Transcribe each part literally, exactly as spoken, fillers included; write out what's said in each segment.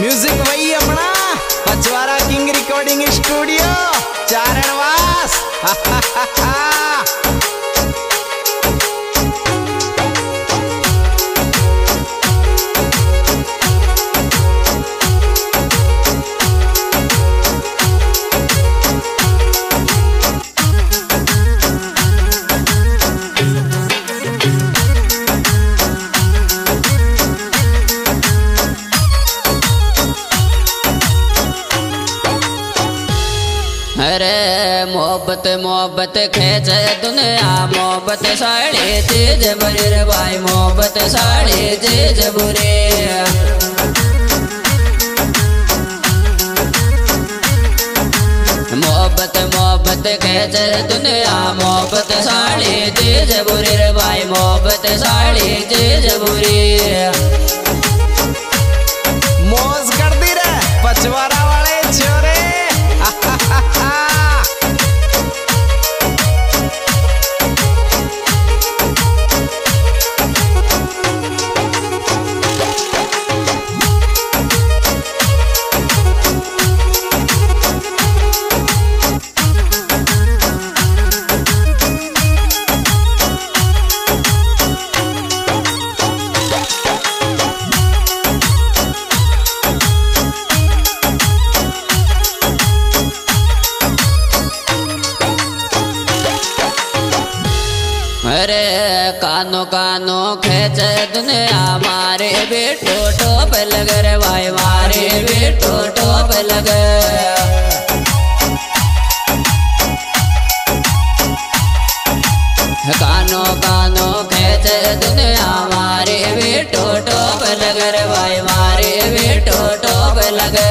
Music वही अपना Pachwara king recording studio Charanwas. अरे मोहब्बत मोहब्बत खेच दुनिया मोहब्बत साड़ी चीज बुरी रे भाई मोहब्बत साड़ी चीज बुरी। मोहब्बत मोहब्बत खेच दुनिया मोहब्बत साड़ी चीज बुरी रे भाई मोहब्बत साड़ी चीज बुरी। मौज कर दी रे पचवारा वाले छोरे। अरे कानो कानो खेच दुनिया मारे बेटो टोप लगे रे भाई मारे बेटो टोप लगे। कानो कानो खेच दुनिया मारे बेटो टोप लगे रे भाई मारे बेटो टोप लगे।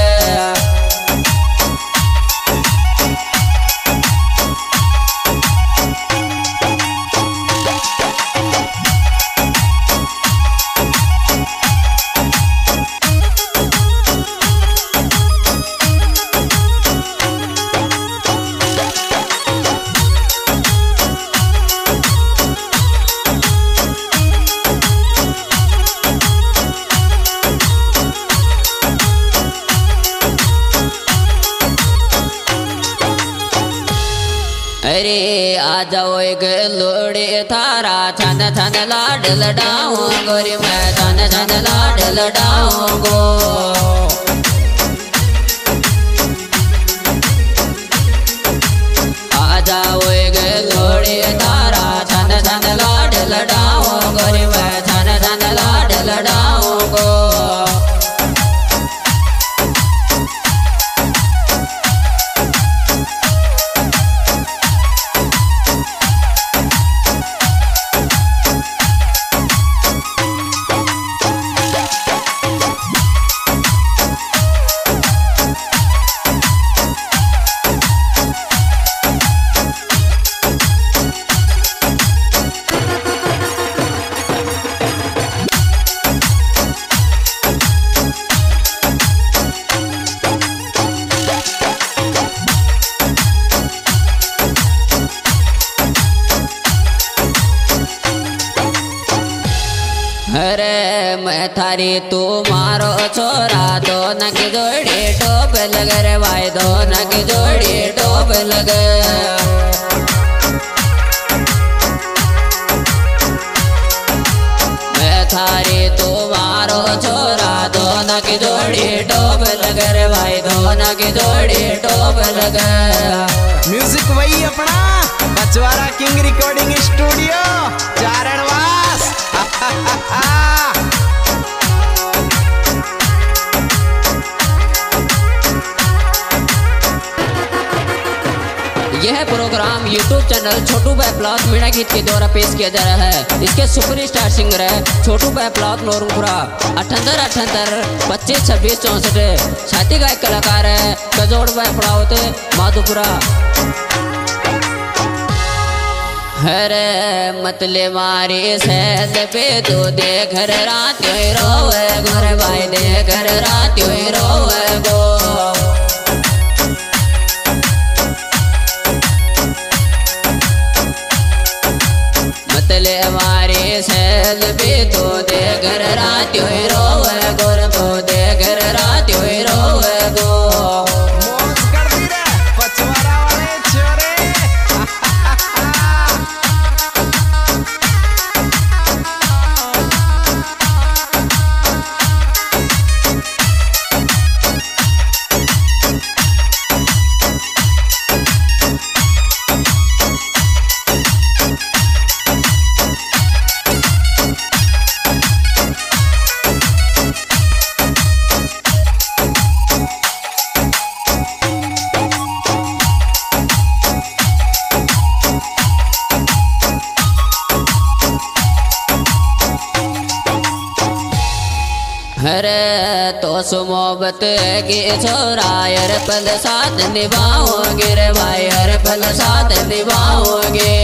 अरे आ जाओ एक लोड़े थारा छन छन लाड लडाऊं गोरी मैं छन छन लाड लडाऊं गो। आ जाओ एक लोड़े थारा छन छन लाड लडाऊं गोरी मैं छन छन लाड लडाऊं गो। अरे मैं थारी तू मारो छोरा दोनों की जोड़ी टोप लगे रे भाई दोनों की जोड़ी टोप लगे। मैं थारी तू मारो छोरा दोनों की जोड़ी टोप लगे रे भाई दोनों की जोड़ी टोप लगे। म्यूजिक वही अपना Pachwara king recording studio Charanwas. यह प्रोग्राम यूट्यूब चैनल छोटू भाई ब्लॉग मीणा गीत के द्वारा पेश किया जा रहा है। इसके सुपरस्टार सिंगर है छोटू भाई ब्लॉग नोरुपुरा अठहत्तर अठहत्तर पच्चीस छब्बीस चौसठ। साथी गायक कलाकार है कजोड़ भाई पड़ावते माधुपुरा। हरे मतले मारी सैद पे तो देख रात रोवे गोरे भाई देख रात रोवे गो। मतले मारी सैद पे तो देख रात रोवे गोरे तो देख रात अरे तो सो मोहब्बत की छोरा यार पल साथ निभाओगे रे भाई यार पल साथ निभाओगे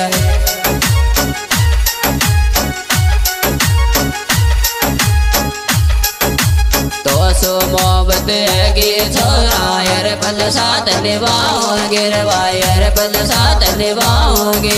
तो सो मोहब्बत की छोरा यार पल साथ निभाओगे रे भाई यार पल साथ निभाओगे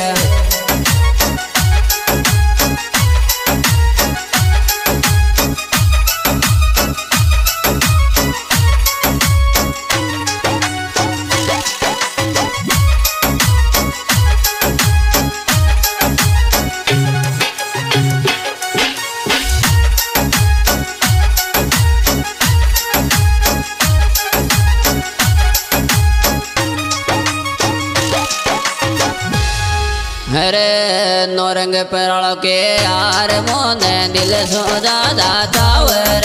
अरे नौरंग पर के यार मोने दिल सो ज्यादा चावर